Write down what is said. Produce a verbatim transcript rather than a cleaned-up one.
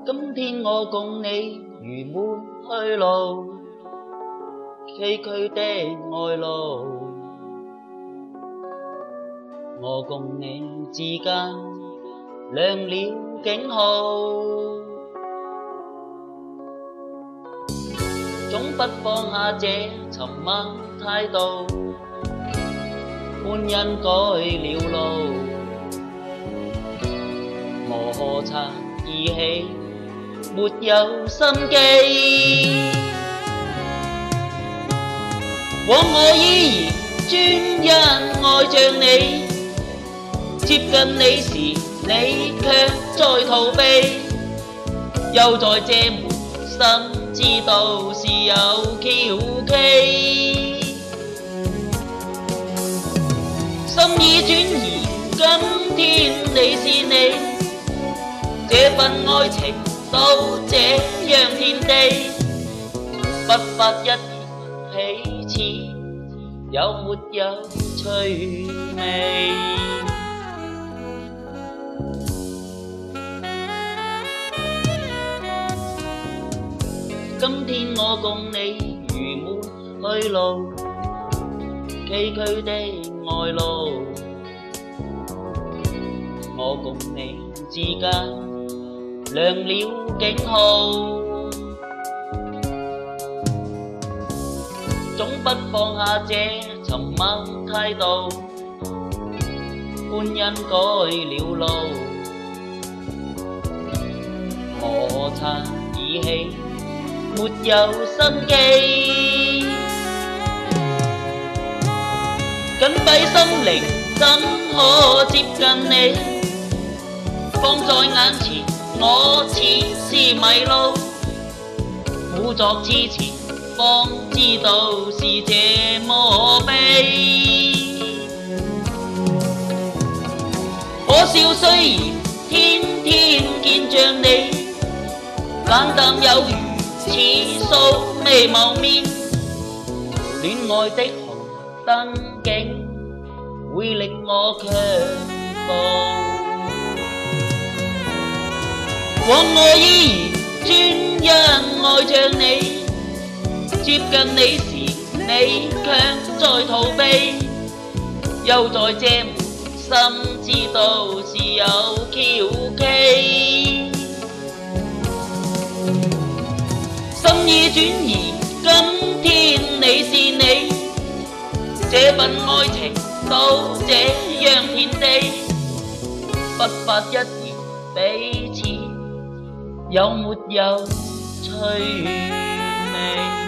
今天我共你如沒去路，崎嶇的愛路，我共你之間亮了警號，總不放下這沉默態度，歡欣改了路，我何曾兒戲沒有心機，枉我依然專一愛着你，接近你時你卻在逃避，又在這門心知道是有蹺蹊，心已轉移，今天你是你，這份愛情都這樣天地，不發一言彼此有沒有趣味？今天我共你如沒去路，崎嶇的愛路，我共你之間亮了警號，總不放下這沉默態度，歡欣改了路，何曾兒戲沒有心機，緊閉心靈怎可接近你，放在眼前我似是迷路，故作痴纏方知道是這麼悲，可笑雖然天天見着你，冷淡有如似素未謀面，戀愛的紅燈景會令我卻步，枉我依然專一愛着你，接近你時你卻在逃避，又在這門心知道是有蹺蹊，心已轉移，今天你是你，這份愛情都這樣天地，不發一言彼此有沒有趣味？